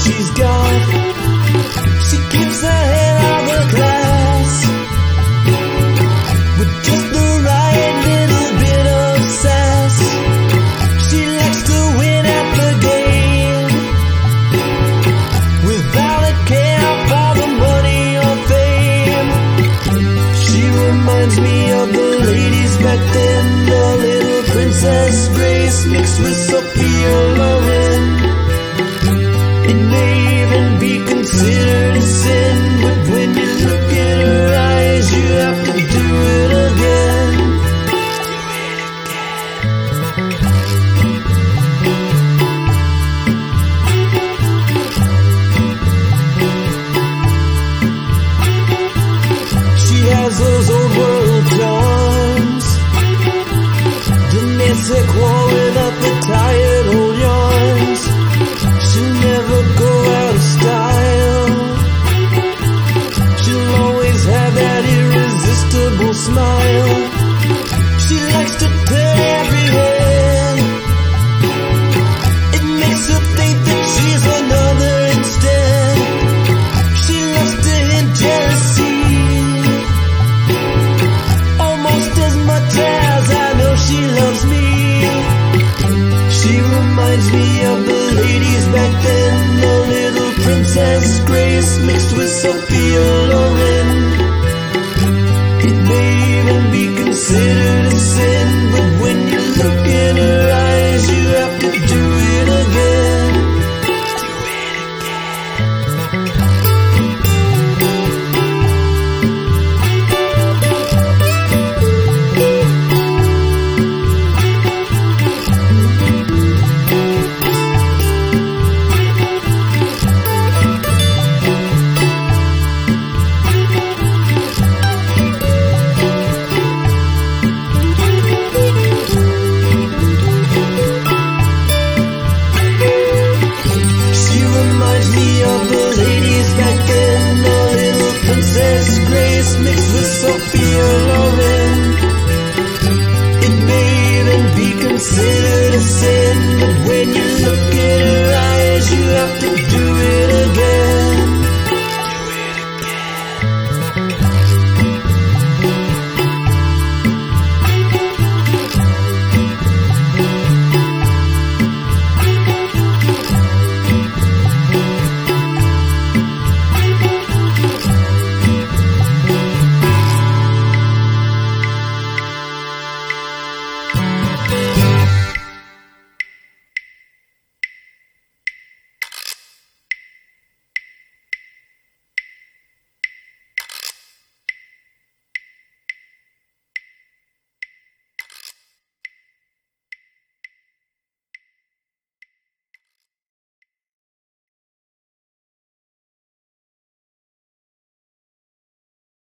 she's got. She keeps her head out of glass with just the right little bit of sass. She likes to win at the game without a care for the money or fame. She reminds me of the ladies back then, the little Princess Grace mixed with Sophia Loren. It may even be considered a sin, but when you look in her eyes, you have to do it again. She has those old world charms, the ne sais quoi without the tired old yarns. She'll never go out of style. She'll always have that irresistible smile. She likes to turn every head. It makes her think that she's another instead. She loves to hint jealousy almost as much as I know she loves me. She reminds me of the ladies back then, the little Princess Grace mixed with Sophia Loren. It may even be considered a sin, but when you look in her